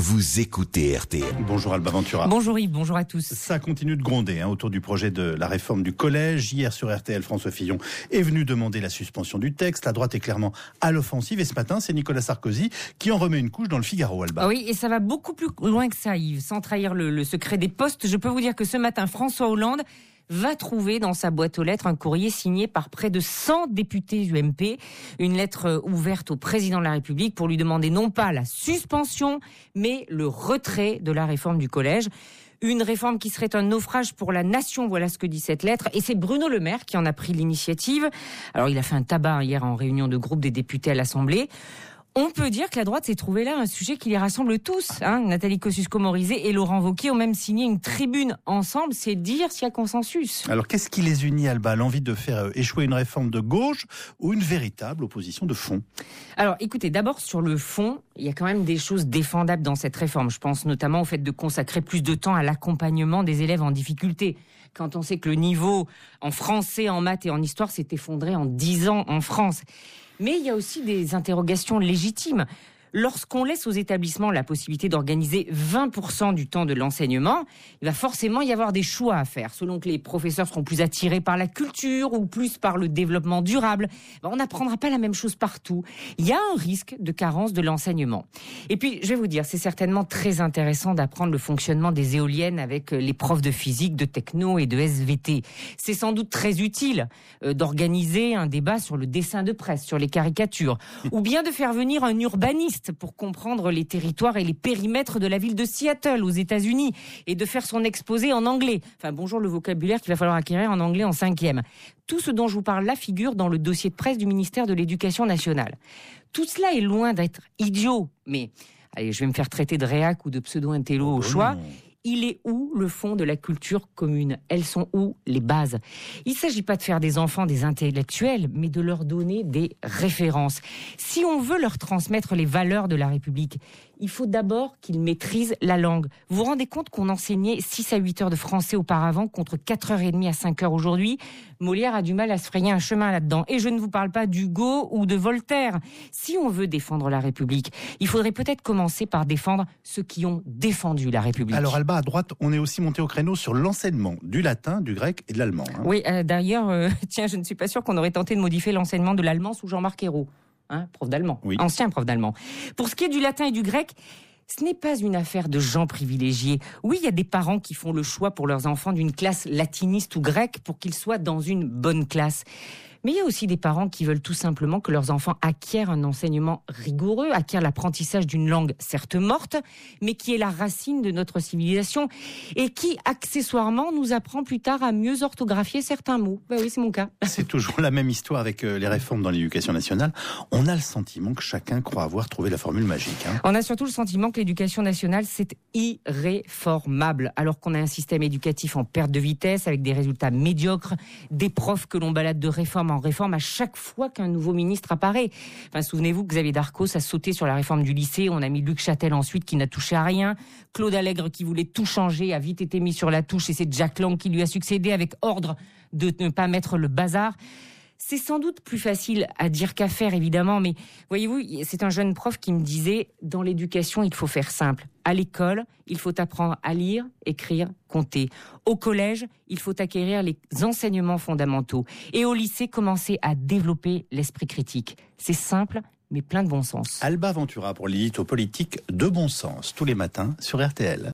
vous écoutez RTL. Bonjour Alba Ventura. Bonjour Yves, bonjour à tous. Ça continue de gronder autour du projet de la réforme du collège. Hier sur RTL, François Fillon est venu demander la suspension du texte. La droite est clairement à l'offensive et ce matin, c'est Nicolas Sarkozy qui en remet une couche dans le Figaro, Alba. Oui, et ça va beaucoup plus loin que ça, Yves. Sans trahir le secret des postes, je peux vous dire que ce matin, François Hollande va trouver dans sa boîte aux lettres un courrier signé par près de 100 députés UMP, une lettre ouverte au président de la République pour lui demander non pas la suspension, mais le retrait de la réforme du collège. Une réforme qui serait un naufrage pour la nation, voilà ce que dit cette lettre. Et c'est Bruno Le Maire qui en a pris l'initiative. Alors il a fait un tabac hier en réunion de groupe des députés à l'Assemblée. On peut dire que la droite s'est trouvée là un sujet qui les rassemble tous. Nathalie Kosciusko-Morizet et Laurent Wauquiez ont même signé une tribune ensemble. C'est dire s'il y a consensus. Alors qu'est-ce qui les unit, Alba? L'envie de faire échouer une réforme de gauche ou une véritable opposition de fond? Alors écoutez, d'abord sur le fond, il y a quand même des choses défendables dans cette réforme. Je pense notamment au fait de consacrer plus de temps à l'accompagnement des élèves en difficulté. Quand on sait que le niveau en français, en maths et en histoire s'est effondré en 10 ans en France. Mais il y a aussi des interrogations légitimes. Lorsqu'on laisse aux établissements la possibilité d'organiser 20% du temps de l'enseignement, il va forcément y avoir des choix à faire. Selon que les professeurs seront plus attirés par la culture ou plus par le développement durable, on n'apprendra pas la même chose partout. Il y a un risque de carence de l'enseignement. Et puis, je vais vous dire, c'est certainement très intéressant d'apprendre le fonctionnement des éoliennes avec les profs de physique, de techno et de SVT. C'est sans doute très utile d'organiser un débat sur le dessin de presse, sur les caricatures, ou bien de faire venir un urbaniste pour comprendre les territoires et les périmètres de la ville de Seattle aux États-Unis et de faire son exposé en anglais. Enfin, bonjour le vocabulaire qu'il va falloir acquérir en anglais en 5e. Tout ce dont je vous parle là figure dans le dossier de presse du ministère de l'Éducation nationale. Tout cela est loin d'être idiot, mais allez, je vais me faire traiter de réac ou de pseudo-intello au choix. Il est où le fond de la culture commune? Elles sont où les bases? Il ne s'agit pas de faire des enfants des intellectuels, mais de leur donner des références. Si on veut leur transmettre les valeurs de la République, il faut d'abord qu'ils maîtrisent la langue. Vous vous rendez compte qu'on enseignait 6 à 8 heures de français auparavant contre 4h30 à 5h aujourd'hui? Molière a du mal à se frayer un chemin là-dedans. Et je ne vous parle pas d'Hugo ou de Voltaire. Si on veut défendre la République, il faudrait peut-être commencer par défendre ceux qui ont défendu la République. Alors Alba, à droite, on est aussi monté au créneau sur l'enseignement du latin, du grec et de l'allemand. Oui, d'ailleurs, tiens, je ne suis pas sûre qu'on aurait tenté de modifier l'enseignement de l'allemand sous Jean-Marc Ayrault. Prof d'allemand, oui. Ancien prof d'allemand. Pour ce qui est du latin et du grec, ce n'est pas une affaire de gens privilégiés. Oui, il y a des parents qui font le choix pour leurs enfants d'une classe latiniste ou grecque pour qu'ils soient dans une bonne classe. Mais il y a aussi des parents qui veulent tout simplement que leurs enfants acquièrent un enseignement rigoureux, acquièrent l'apprentissage d'une langue certes morte, mais qui est la racine de notre civilisation et qui, accessoirement, nous apprend plus tard à mieux orthographier certains mots. Ben oui, c'est mon cas. C'est toujours la même histoire avec les réformes dans l'éducation nationale. On a le sentiment que chacun croit avoir trouvé la formule magique. On a surtout le sentiment que l'éducation nationale, c'est irréformable, alors qu'on a un système éducatif en perte de vitesse, avec des résultats médiocres, des profs que l'on balade de réforme en réforme à chaque fois qu'un nouveau ministre apparaît. Enfin, souvenez-vous que Xavier Darcos a sauté sur la réforme du lycée, on a mis Luc Châtel ensuite qui n'a touché à rien, Claude Allègre qui voulait tout changer a vite été mis sur la touche et c'est Jack Lang qui lui a succédé avec ordre de ne pas mettre le bazar. C'est sans doute plus facile à dire qu'à faire, évidemment, mais voyez-vous, c'est un jeune prof qui me disait, dans l'éducation, il faut faire simple. À l'école, il faut apprendre à lire, écrire, compter. Au collège, il faut acquérir les enseignements fondamentaux. Et au lycée, commencer à développer l'esprit critique. C'est simple, mais plein de bon sens. Alba Ventura pour l'édito politique de bon sens, tous les matins sur RTL.